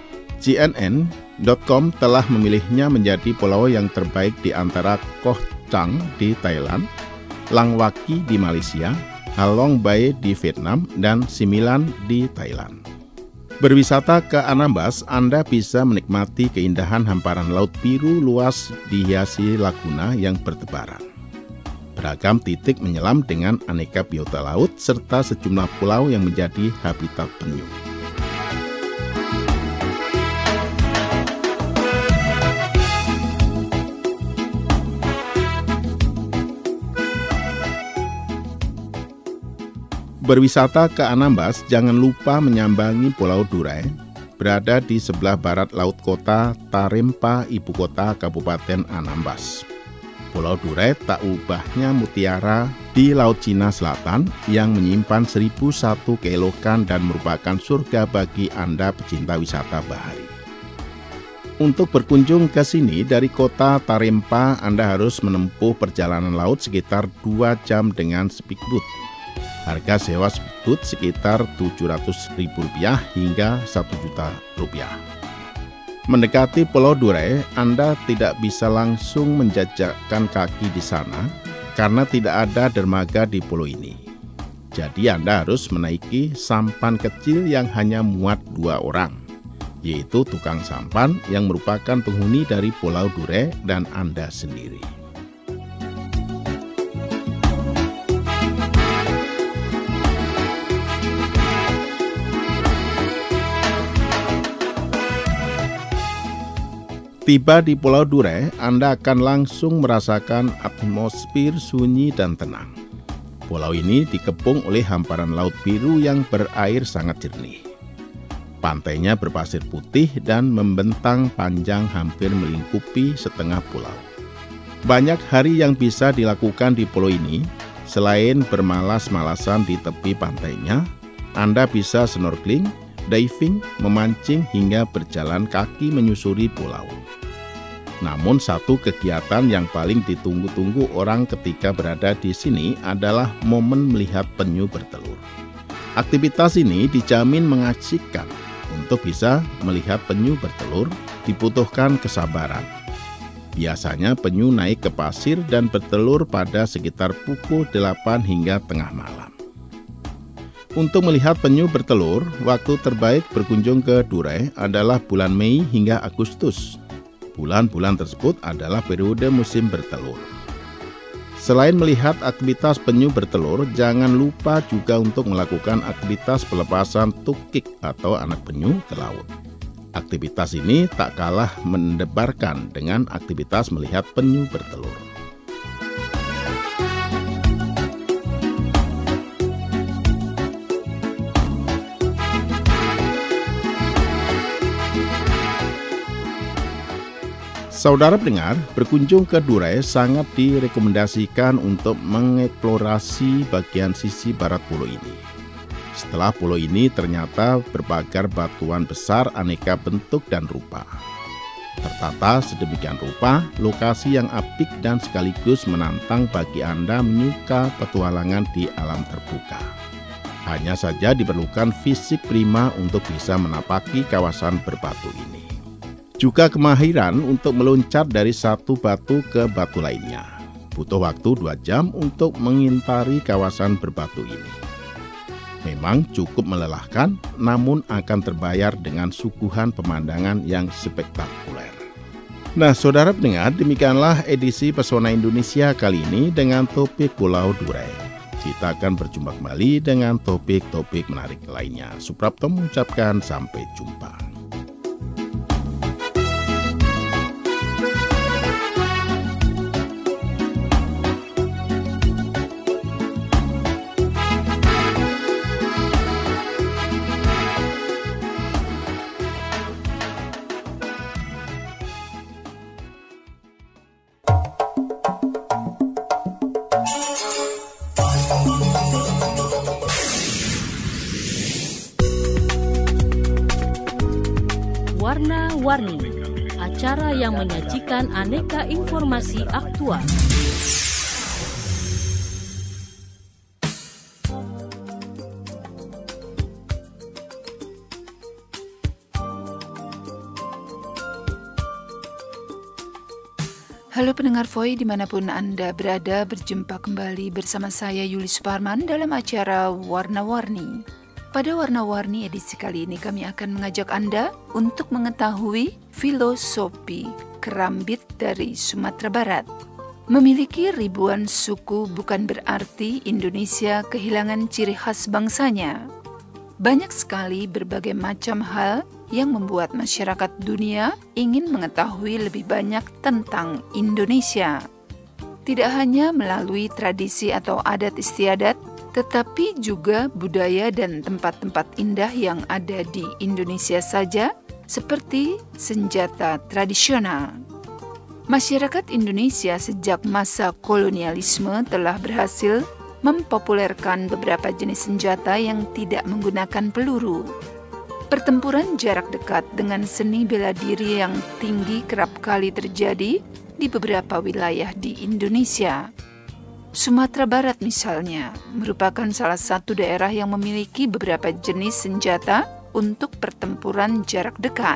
CNN.com telah memilihnya menjadi pulau yang terbaik di antara Koh Chang di Thailand, Langwaki di Malaysia, Halong Bay di Vietnam, dan Similan di Thailand. Berwisata ke Anambas, Anda bisa menikmati keindahan hamparan laut biru luas dihiasi laguna yang bertebaran. Beragam titik menyelam dengan aneka biota laut serta sejumlah pulau yang menjadi habitat penyu. Berwisata ke Anambas, jangan lupa menyambangi Pulau Durai, berada di sebelah barat laut kota Tarempa, ibu kota Kabupaten Anambas. Pulau Durai tak ubahnya mutiara di Laut Cina Selatan yang menyimpan 1001 keelokan dan merupakan surga bagi Anda pecinta wisata bahari. Untuk berkunjung ke sini dari kota Tarempa, Anda harus menempuh perjalanan laut sekitar 2 jam dengan speedboat. Harga sewa speedboat sekitar Rp700.000 hingga Rp1.000.000. Mendekati Pulau Durai, Anda tidak bisa langsung menjajakkan kaki di sana karena tidak ada dermaga di pulau ini. Jadi Anda harus menaiki sampan kecil yang hanya muat 2 orang, yaitu tukang sampan yang merupakan penghuni dari Pulau Durai dan Anda sendiri. Tiba di Pulau Durai, Anda akan langsung merasakan atmosfer sunyi dan tenang. Pulau ini dikepung oleh hamparan laut biru yang berair sangat jernih. Pantainya berpasir putih dan membentang panjang hampir melingkupi setengah pulau. Banyak hari yang bisa dilakukan di pulau ini. Selain bermalas-malasan di tepi pantainya, Anda bisa snorkeling, diving, memancing, hingga berjalan kaki menyusuri pulau. Namun satu kegiatan yang paling ditunggu-tunggu orang ketika berada di sini adalah momen melihat penyu bertelur. Aktivitas ini dijamin mengasyikan. Untuk bisa melihat penyu bertelur, dibutuhkan kesabaran. Biasanya penyu naik ke pasir dan bertelur pada sekitar pukul 8 hingga tengah malam. Untuk melihat penyu bertelur, waktu terbaik berkunjung ke Durai adalah bulan Mei hingga Agustus. Bulan-bulan tersebut adalah periode musim bertelur. Selain melihat aktivitas penyu bertelur, jangan lupa juga untuk melakukan aktivitas pelepasan tukik atau anak penyu ke laut. Aktivitas ini tak kalah mendebarkan dengan aktivitas melihat penyu bertelur. Saudara pendengar, berkunjung ke Durai sangat direkomendasikan untuk mengeksplorasi bagian sisi barat pulau ini. Setelah pulau ini ternyata berpagar batuan besar aneka bentuk dan rupa. Tertata sedemikian rupa, lokasi yang apik dan sekaligus menantang bagi Anda menyuka petualangan di alam terbuka. Hanya saja diperlukan fisik prima untuk bisa menapaki kawasan berbatu ini. Juga kemahiran untuk meloncat dari satu batu ke batu lainnya. Butuh waktu 2 jam untuk mengintari kawasan berbatu ini. Memang cukup melelahkan, namun akan terbayar dengan suguhan pemandangan yang spektakuler. Nah, saudara pendengar, demikianlah edisi Pesona Indonesia kali ini dengan topik Pulau Durai. Kita akan berjumpa kembali dengan topik-topik menarik lainnya. Suprapto mengucapkan sampai jumpa. Warna-Warni, acara yang menyajikan aneka informasi aktual. Halo pendengar Voi dimanapun Anda berada, berjumpa kembali bersama saya Yuli Suparman dalam acara Warna-Warni. Pada Warna-Warni edisi kali ini kami akan mengajak Anda untuk mengetahui filosofi kerambit dari Sumatera Barat. Memiliki ribuan suku bukan berarti Indonesia kehilangan ciri khas bangsanya. Banyak sekali berbagai macam hal yang membuat masyarakat dunia ingin mengetahui lebih banyak tentang Indonesia. Tidak hanya melalui tradisi atau adat istiadat, tetapi juga budaya dan tempat-tempat indah yang ada di Indonesia saja, seperti senjata tradisional. Masyarakat Indonesia sejak masa kolonialisme telah berhasil mempopulerkan beberapa jenis senjata yang tidak menggunakan peluru. Pertempuran jarak dekat dengan seni bela diri yang tinggi kerap kali terjadi di beberapa wilayah di Indonesia. Sumatera Barat misalnya merupakan salah satu daerah yang memiliki beberapa jenis senjata untuk pertempuran jarak dekat.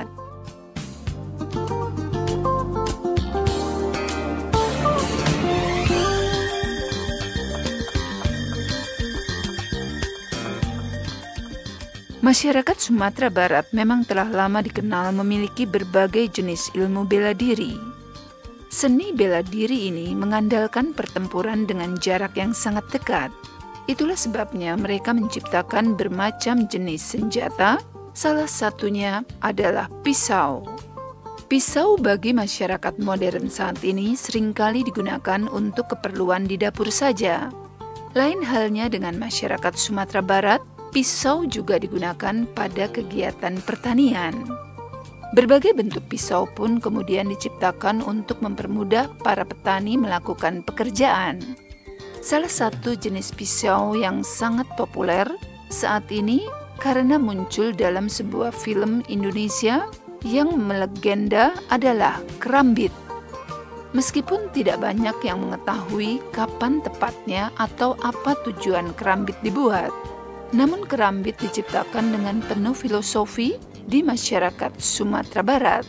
Masyarakat Sumatera Barat memang telah lama dikenal memiliki berbagai jenis ilmu bela diri. Seni bela diri ini mengandalkan pertempuran dengan jarak yang sangat dekat. Itulah sebabnya mereka menciptakan bermacam jenis senjata, salah satunya adalah pisau. Pisau bagi masyarakat modern saat ini seringkali digunakan untuk keperluan di dapur saja. Lain halnya dengan masyarakat Sumatera Barat, pisau juga digunakan pada kegiatan pertanian. Berbagai bentuk pisau pun kemudian diciptakan untuk mempermudah para petani melakukan pekerjaan. Salah satu jenis pisau yang sangat populer saat ini karena muncul dalam sebuah film Indonesia yang melegenda adalah kerambit. Meskipun tidak banyak yang mengetahui kapan tepatnya atau apa tujuan kerambit dibuat, namun kerambit diciptakan dengan penuh filosofi di masyarakat Sumatera Barat.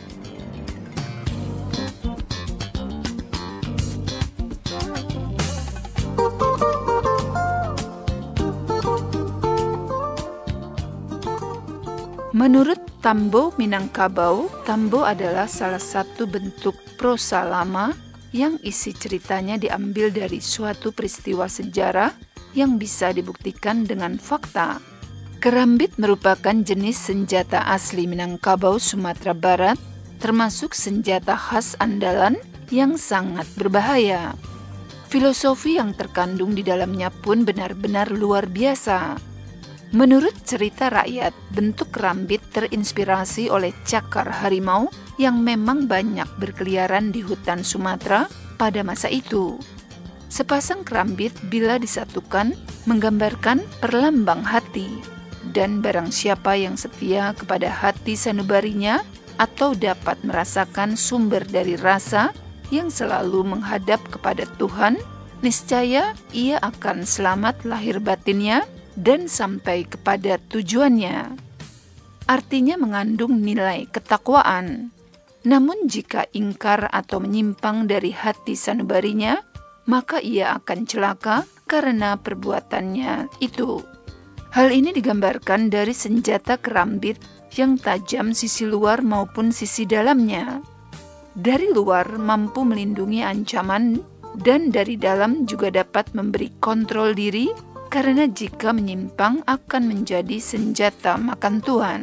Menurut Tambo Minangkabau, tambo adalah salah satu bentuk prosa lama yang isi ceritanya diambil dari suatu peristiwa sejarah yang bisa dibuktikan dengan fakta. Kerambit merupakan jenis senjata asli Minangkabau, Sumatera Barat, termasuk senjata khas andalan yang sangat berbahaya. Filosofi yang terkandung di dalamnya pun benar-benar luar biasa. Menurut cerita rakyat, bentuk kerambit terinspirasi oleh cakar harimau yang memang banyak berkeliaran di hutan Sumatera pada masa itu. Sepasang kerambit bila disatukan menggambarkan perlambang hati. Dan barang siapa yang setia kepada hati sanubarinya atau dapat merasakan sumber dari rasa yang selalu menghadap kepada Tuhan, niscaya ia akan selamat lahir batinnya dan sampai kepada tujuannya. Artinya mengandung nilai ketakwaan. Namun jika ingkar atau menyimpang dari hati sanubarinya, maka ia akan celaka karena perbuatannya itu. Hal ini digambarkan dari senjata kerambit yang tajam sisi luar maupun sisi dalamnya. Dari luar mampu melindungi ancaman dan dari dalam juga dapat memberi kontrol diri karena jika menyimpang akan menjadi senjata makan tuan.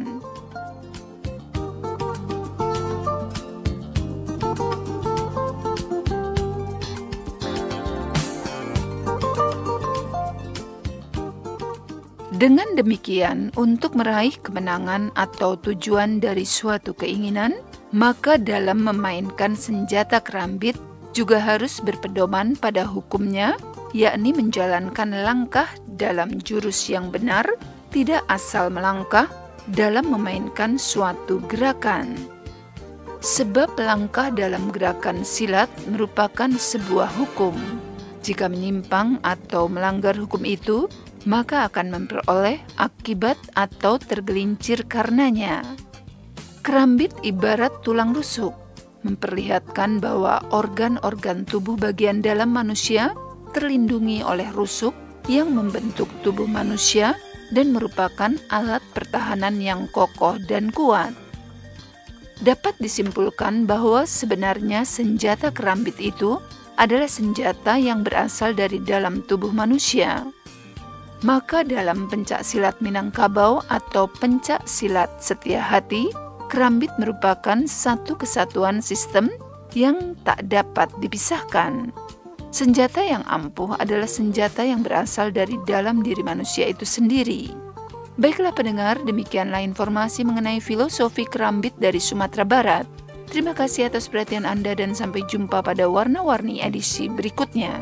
Dengan demikian, untuk meraih kemenangan atau tujuan dari suatu keinginan, maka dalam memainkan senjata kerambit juga harus berpedoman pada hukumnya, yakni menjalankan langkah dalam jurus yang benar, tidak asal melangkah dalam memainkan suatu gerakan. Sebab langkah dalam gerakan silat merupakan sebuah hukum. Jika menyimpang atau melanggar hukum itu, maka akan memperoleh akibat atau tergelincir karenanya. Kerambit ibarat tulang rusuk, memperlihatkan bahwa organ-organ tubuh bagian dalam manusia terlindungi oleh rusuk yang membentuk tubuh manusia dan merupakan alat pertahanan yang kokoh dan kuat. Dapat disimpulkan bahwa sebenarnya senjata kerambit itu adalah senjata yang berasal dari dalam tubuh manusia. Maka dalam pencak silat Minangkabau atau pencak silat Setia Hati, kerambit merupakan satu kesatuan sistem yang tak dapat dipisahkan. Senjata yang ampuh adalah senjata yang berasal dari dalam diri manusia itu sendiri. Baiklah pendengar, demikianlah informasi mengenai filosofi kerambit dari Sumatera Barat. Terima kasih atas perhatian Anda dan sampai jumpa pada Warna-Warni edisi berikutnya.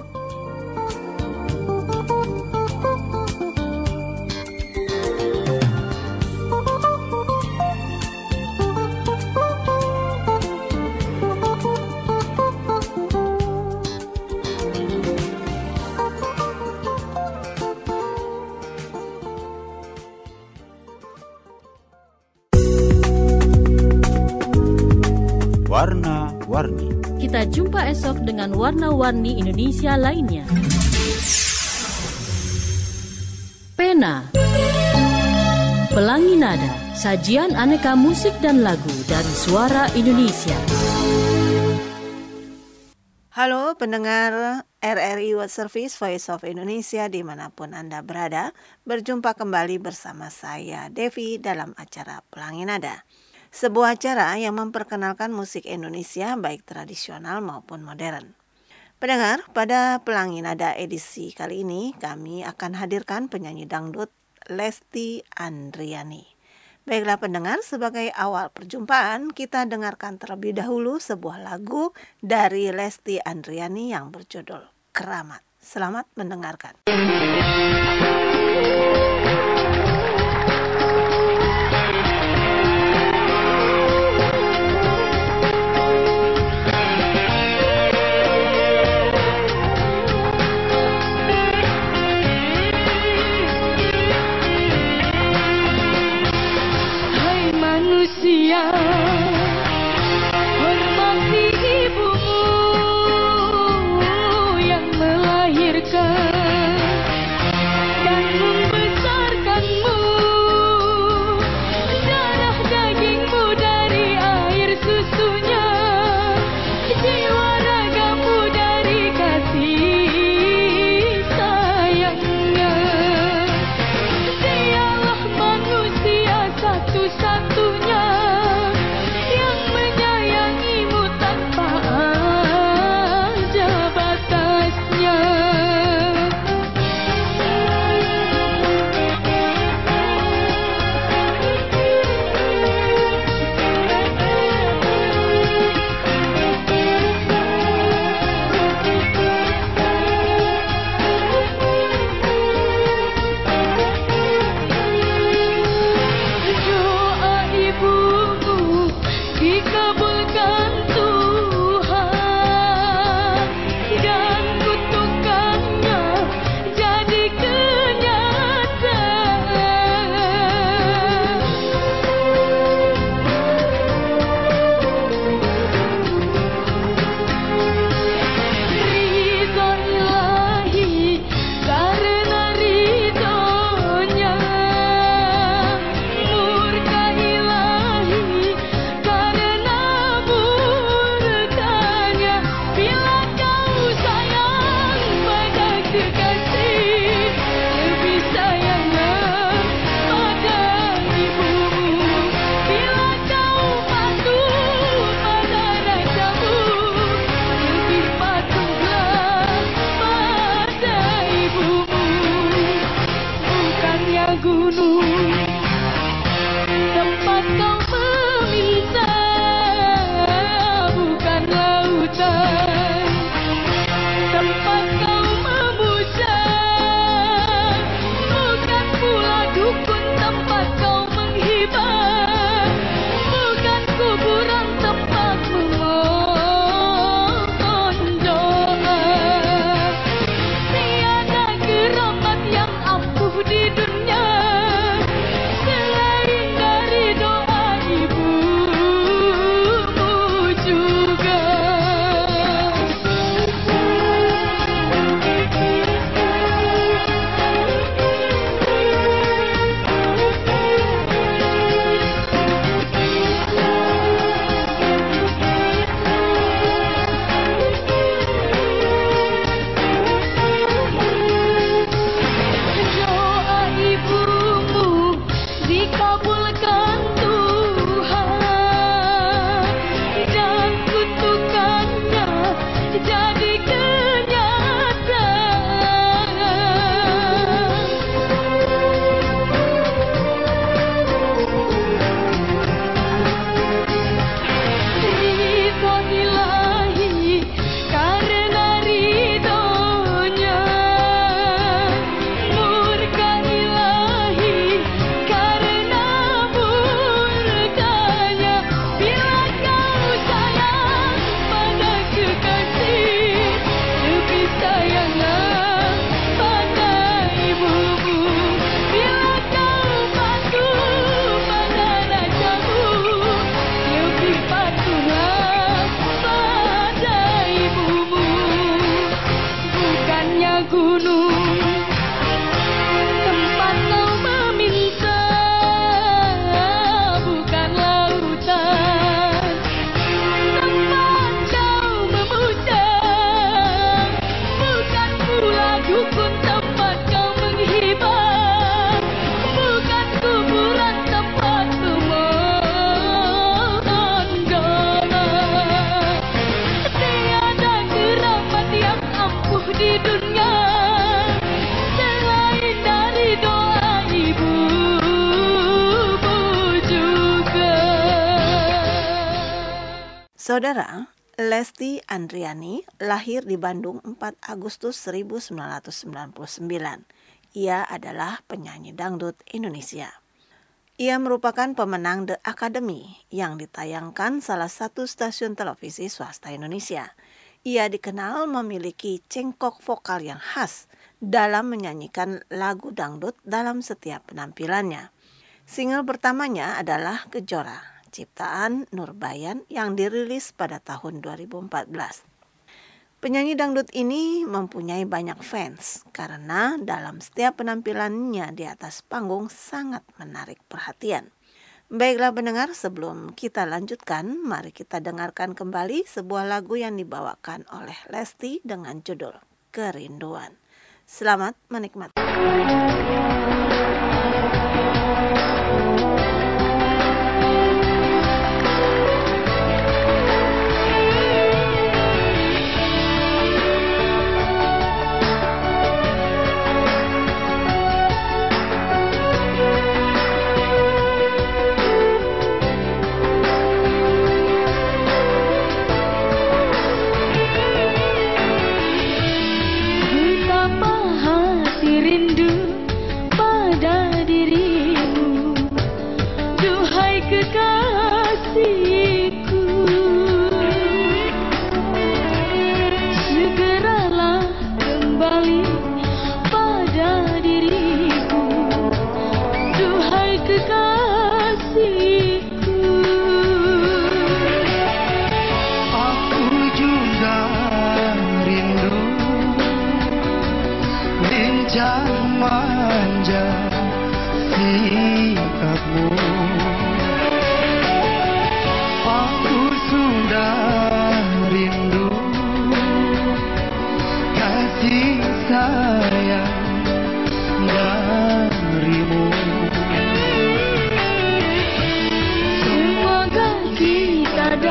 Warna-Warni. Kita jumpa esok dengan warna-warni Indonesia lainnya. Pena, Pelangi Nada, sajian aneka musik dan lagu dari suara Indonesia. Halo pendengar RRI World Service Voice of Indonesia dimanapun Anda berada, berjumpa kembali bersama saya Devi dalam acara Pelangi Nada. Sebuah acara yang memperkenalkan musik Indonesia baik tradisional maupun modern. Pendengar, pada Pelangi Nada edisi kali ini kami akan hadirkan penyanyi dangdut Lesti Andriani. Baiklah pendengar, sebagai awal perjumpaan kita dengarkan terlebih dahulu sebuah lagu dari Lesti Andriani yang berjudul Keramat. Selamat mendengarkan. Hormati ibumu yang melahirkan, Saudara, Lesti Andriani lahir di Bandung 4 Agustus 1999. Ia adalah penyanyi dangdut Indonesia. Ia merupakan pemenang The Academy yang ditayangkan salah satu stasiun televisi swasta Indonesia. Ia dikenal memiliki cengkok vokal yang khas dalam menyanyikan lagu dangdut dalam setiap penampilannya. Single pertamanya adalah Kejora, ciptaan Nurbayan yang dirilis pada tahun 2014. Penyanyi dangdut ini mempunyai banyak fans karena dalam setiap penampilannya di atas panggung sangat menarik perhatian. Baiklah pendengar, sebelum kita lanjutkan, mari kita dengarkan kembali sebuah lagu yang dibawakan oleh Lesti dengan judul Kerinduan. Selamat menikmati. Betapa hati rindu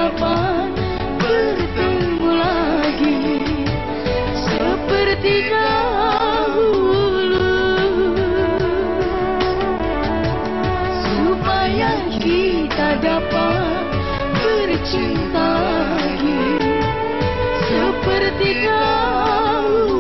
dapat bertemu lagi seperti dahulu, supaya kita dapat bercinta lagi seperti dahulu.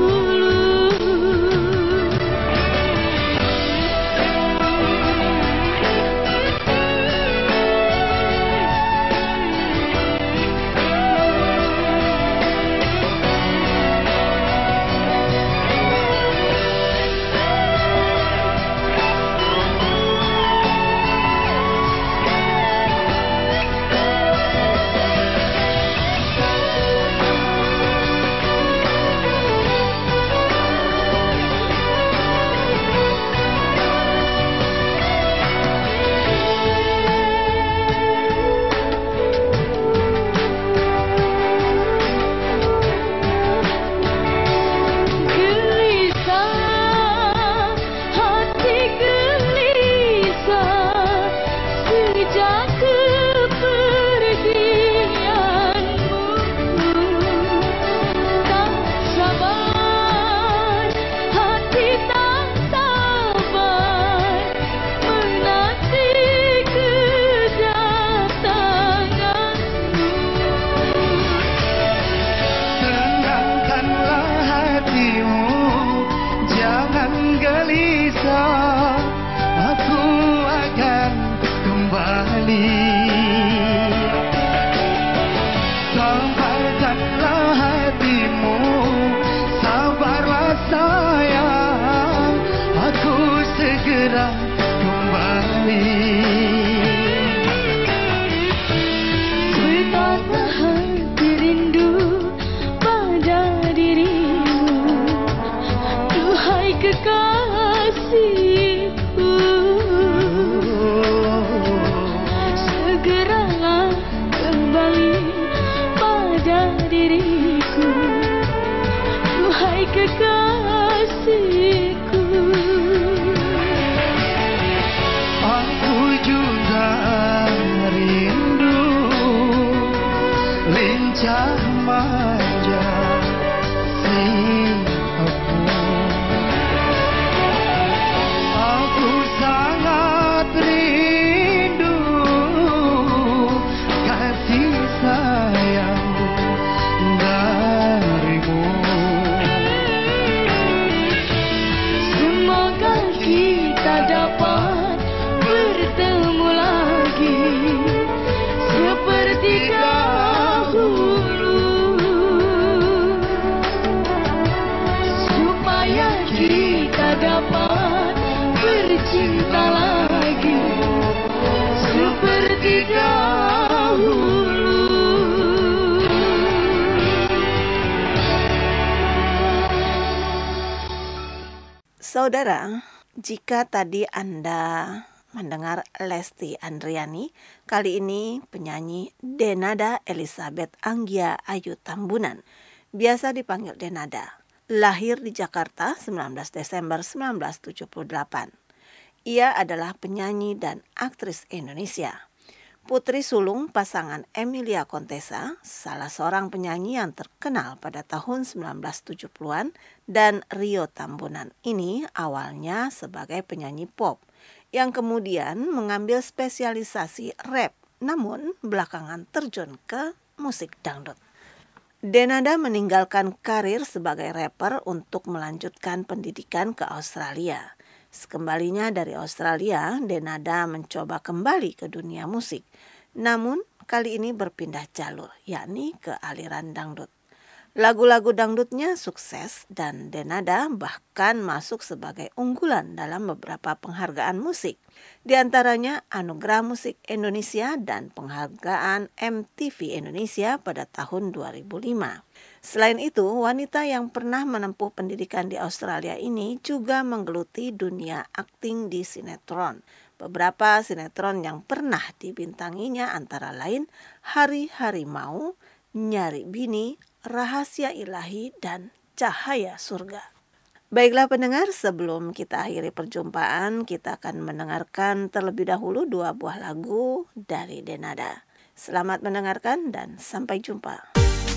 Saudara, jika tadi Anda mendengar Lesti Andriani, kali ini penyanyi Denada Elizabeth Anggia Ayu Tambunan, biasa dipanggil Denada, lahir di Jakarta 19 Desember 1978. Ia adalah penyanyi dan aktris Indonesia. Putri sulung pasangan Emilia Contessa, salah seorang penyanyi yang terkenal pada tahun 1970-an, dan Rio Tambunan ini awalnya sebagai penyanyi pop yang kemudian mengambil spesialisasi rap, namun belakangan terjun ke musik dangdut. Denada meninggalkan karir sebagai rapper untuk melanjutkan pendidikan ke Australia. Sekembalinya dari Australia, Denada mencoba kembali ke dunia musik. Namun kali ini berpindah jalur, yakni ke aliran dangdut. Lagu-lagu dangdutnya sukses dan Denada bahkan masuk sebagai unggulan dalam beberapa penghargaan musik. Di antaranya Anugerah Musik Indonesia dan penghargaan MTV Indonesia pada tahun 2005. Selain itu, wanita yang pernah menempuh pendidikan di Australia ini juga menggeluti dunia akting di sinetron. Beberapa sinetron yang pernah dibintanginya antara lain Hari Harimau, Nyari Bini, Rahasia Ilahi, dan Cahaya Surga. Baiklah pendengar, sebelum kita akhiri perjumpaan, kita akan mendengarkan terlebih dahulu dua buah lagu dari Denada. Selamat mendengarkan dan sampai jumpa.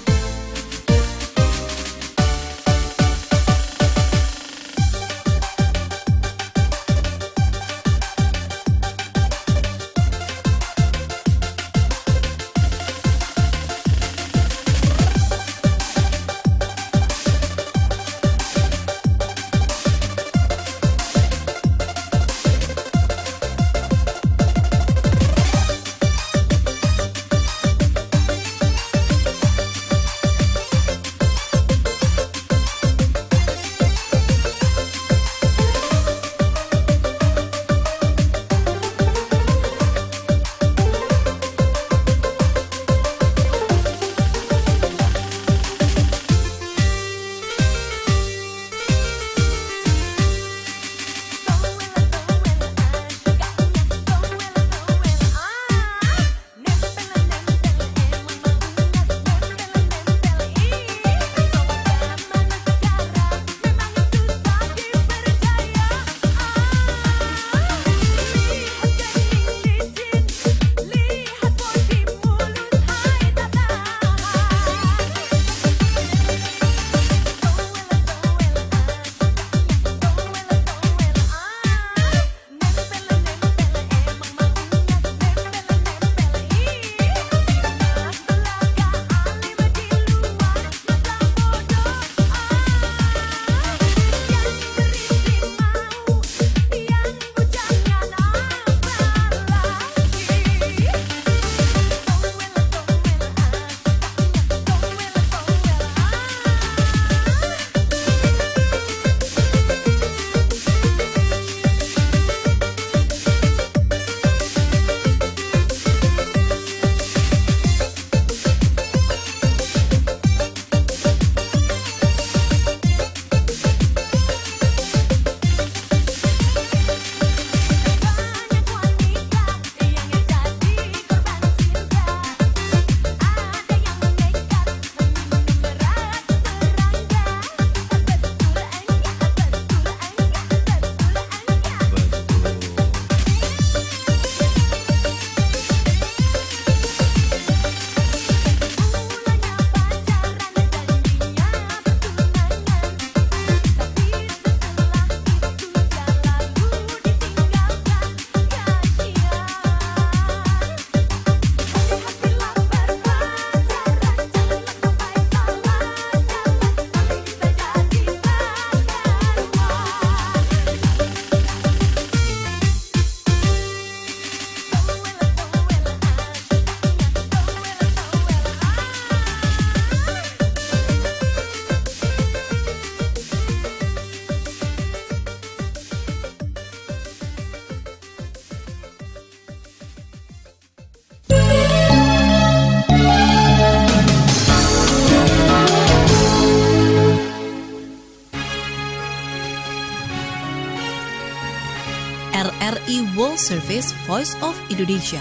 RRI World Service Voice of Indonesia.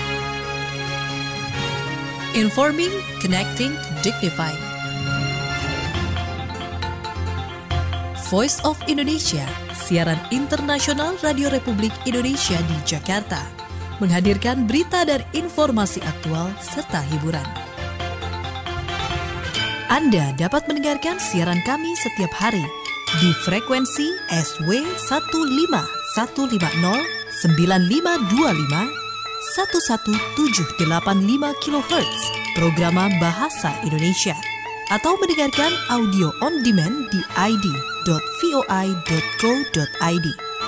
Informing, connecting, dignifying. Voice of Indonesia, siaran internasional Radio Republik Indonesia di Jakarta, menghadirkan berita dan informasi aktual serta hiburan. Anda dapat mendengarkan siaran kami setiap hari di frekuensi SW 15150 9525 11785 kHz Programa Bahasa Indonesia, atau mendengarkan audio on demand di id.voi.co.id.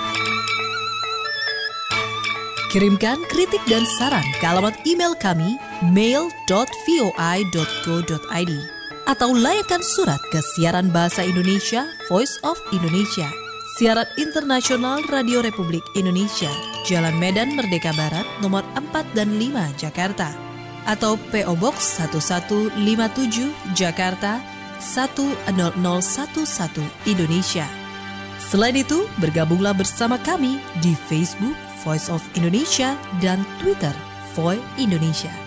Kirimkan kritik dan saran ke alamat email kami mail.voi.co.id atau layakkan surat ke Siaran Bahasa Indonesia Voice of Indonesia, siaran internasional Radio Republik Indonesia, Jalan Medan Merdeka Barat, nomor 4 dan 5, Jakarta, atau PO Box 1157, Jakarta 10011, Indonesia. Selain itu, bergabunglah bersama kami di Facebook Voice of Indonesia dan Twitter Voi Indonesia.